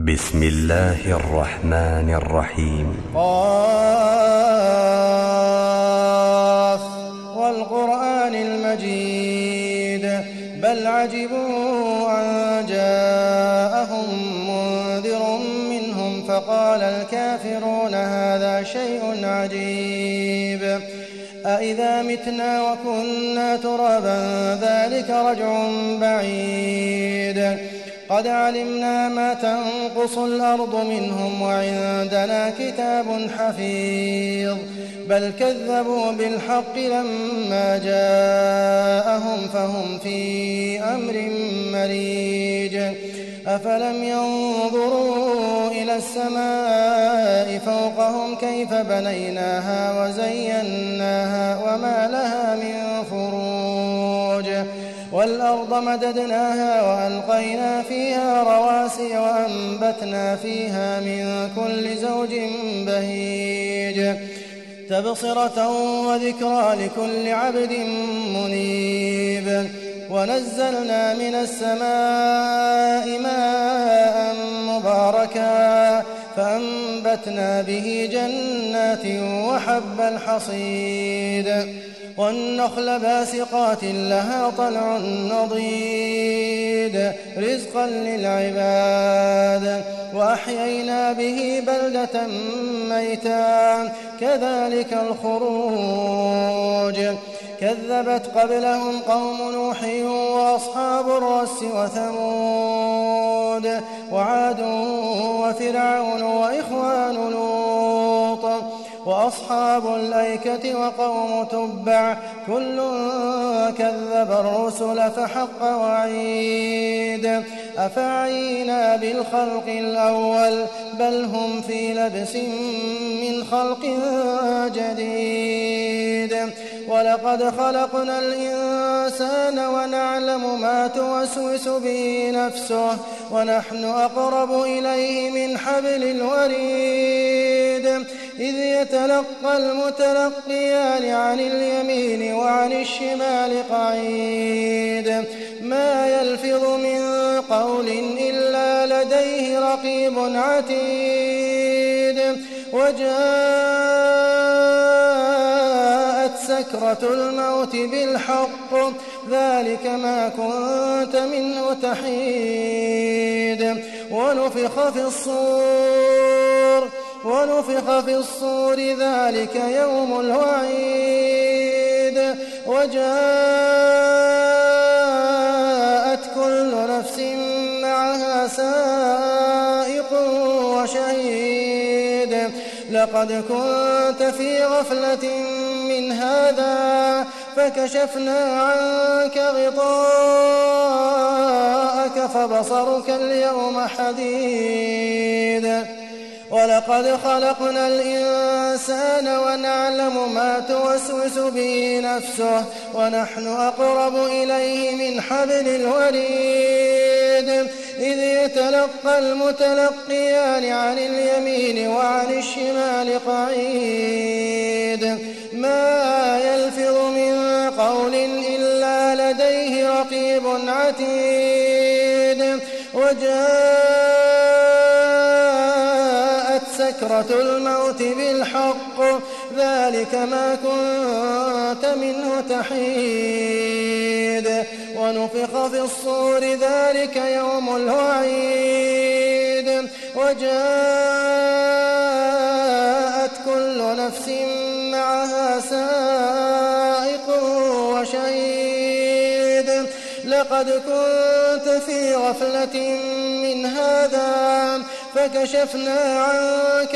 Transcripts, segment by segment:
بسم الله الرحمن الرحيم. قاف والقرآن المجيد بل عجبوا أن جاءهم منذر منهم فقال الكافرون هذا شيء عجيب أإذا متنا وكنا ترابا ذلك رجع بعيد قد علمنا ما تنقص الأرض منهم وعندنا كتاب حفيظ بل كذبوا بالحق لما جاءهم فهم في أمر مريج أفلم ينظروا إلى السماء فوقهم كيف بنيناها وزيناها وما لها من فروج والأرض مددناها وألقينا فيها رواسي وأنبتنا فيها من كل زوج بهيج تبصرة وذكرى لكل عبد منيب ونزلنا من السماء ماء مباركا فأنبتنا به جنات وحب الحصيد والنخل باسقات لها طلع نضيد رزقا للعباد وأحيينا به بلدة ميتا كذلك الخروج كذبت قبلهم قوم نوح وأصحاب الرس وثمود وعاد وفرعون وإخوان لوط وأصحاب الأيكة وقوم تبع كل كذب الرسل فحق وعيد أفعينا بالخلق الأول بل هم في لبس من خلق جديد ولقد خلقنا الإنسان ونعلم ما توسوس به نفسه ونحن أقرب إليه من حبل الوريد إذ يتلقى المتلقيان عن اليمين وعن الشمال قعيد ما يلفظ من قول إلا لديه رقيب عتيد وجاءت سكرة الموت بالحق ذلك ما كنت منه تحيد ونفخ في الصور ذلك يوم الوعيد وجاءت كل نفس معها سائق وشهيد لقد كنت في غفلة من هذا فكشفنا عنك غطاءك فبصرك اليوم حديد ولقد خلقنا الإنسان ونعلم ما توسوس به نفسه ونحن أقرب إليه من حبل الوريد إذ يتلقى المتلقيان عن اليمين وعن الشمال قعيد ما يلفظ من قول إلا لديه رقيب عتيد وجاءت سكرة الموت بالحق ذلك ما كنت منه تحيد ونفخ في الصور ذلك يوم الوعيد وجاءت كل نفس معها سائق وشهيد لقد كنت في غفلة من هذا فكشفنا عنك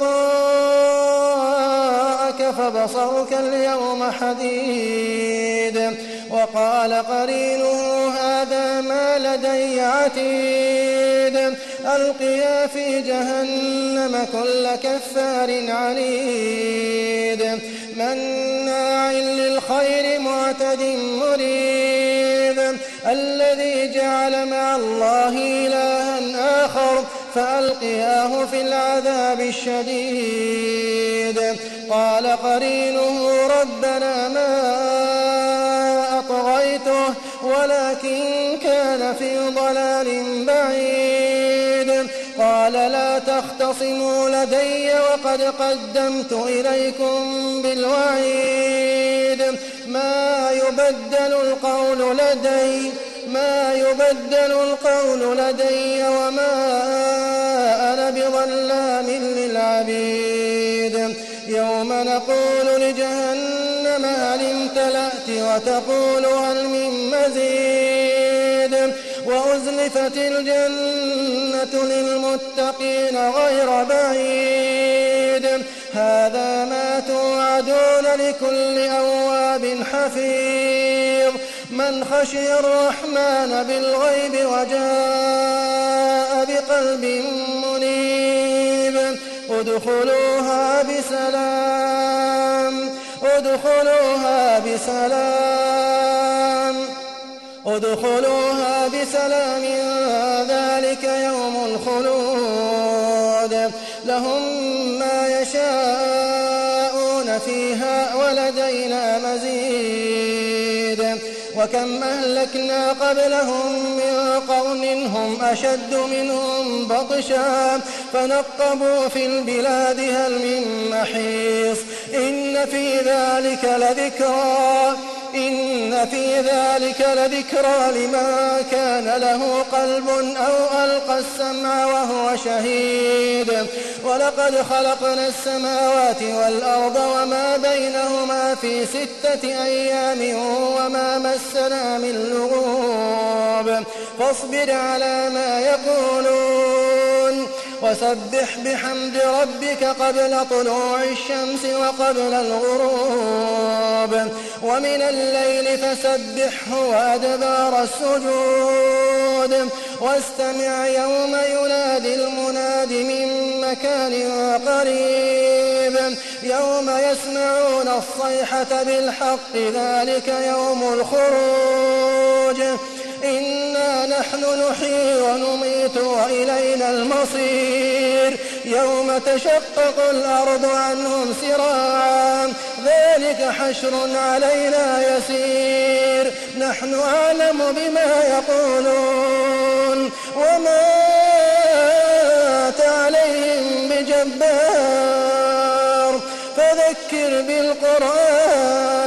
غطاءك فبصرك اليوم حديد وقال قرينه هذا ما لدي عتيد ألقيا في جهنم كل كفار عنيد مناع للخير معتد مريب الذي جعل مع الله إلها آخر فألقياه في العذاب الشديد قال قرينه ربنا ما أطغيته ولكن كان في ضلال بعيد قال قال لا تختصموا لدي وقد قدمت إليكم بالوعيد ما يبدل القول لدي وما أنا بظلام للعبيد يوم نقول لجهنم هل امتلأت وتقول هل من مزيد وأزلفت الجنة للمتقين غير بعيد هذا ما توعدون لكل أواب حفيظ من خشي الرحمن بالغيب وجاء بقلب منيب ادخلوها بسلام ذلك يوم الخلود لهم ما يشاءون فيها ولدينا مزيد وكم أهلكنا قبلهم من قرن هم أشد منهم بطشا فنقبوا في البلاد هل من محيص إن في ذلك لذكرى لمن كان له قلب أو ألقى السمع وهو شهيد ولقد خلقنا السماوات والأرض وما بينهما في 6 أيام وما مسنا من لغوب فاصبر على ما يقولون وسبح بحمد ربك قبل طلوع الشمس وقبل الغروب ومن الليل فسبحه وأدبار السجود واستمع يوم ينادي المناد من مكان قريب يوم يسمعون الصيحة بالحق ذلك يوم الخروج إنا نحن نحيي ونميت وإلينا المصير يوم تشقق الأرض عنهم سراعا ذلك حشر علينا يسير نحن أعلم بما يقولون وما أنت عليهم بجبار فذكر بالقرآن